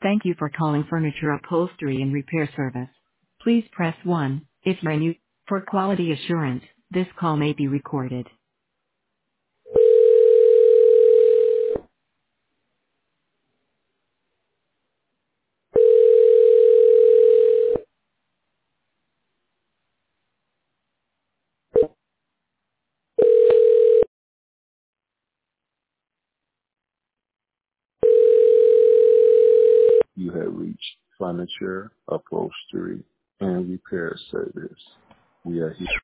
Thank you for calling Furniture Upholstery and Repair Service. Please press 1 if you're new. For quality assurance, this call may be recorded. You have reached Furniture Upholstery and Repair Service. We are here.